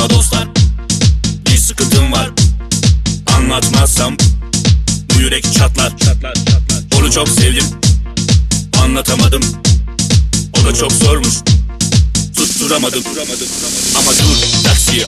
Merhaba dostlar, bir sıkıntım var. Anlatmazsam bu yürek çatlar. Onu çok sevdim, anlatamadım. O da çok zormuş, tutturamadım. Ama dur, taksiyi